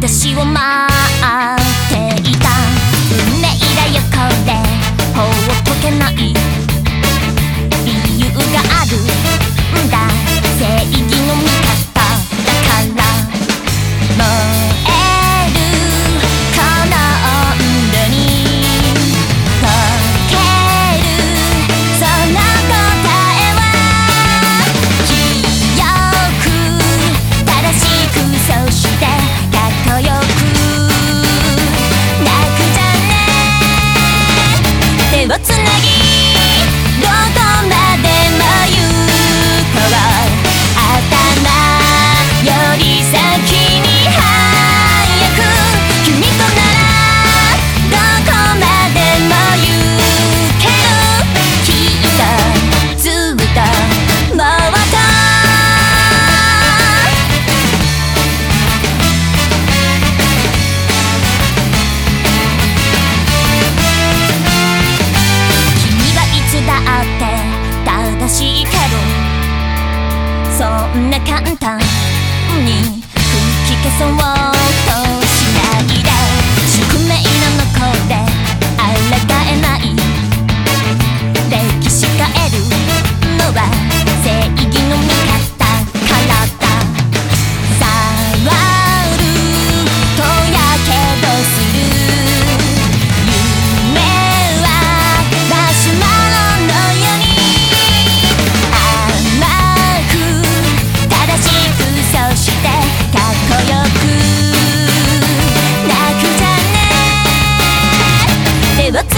私を待っていた運命だよこれ放っとけない理由があるんだ正義の味方だから燃えるこの温度に溶けるその答えは清く正しくそしてかっこよく泣くじゃね手をつなぎどこまでも行こう頭より先に早く君とならどこまでも行けるきっとずっともっと君はいつだって正しいけどそんな簡単に吹き消そうとしないで宿命なのこれ抗えない歴史変えるのは正義の味方からだ触るとやけどする夢はマシュマロのように甘く正しくそしてかっこよく泣くじゃね手を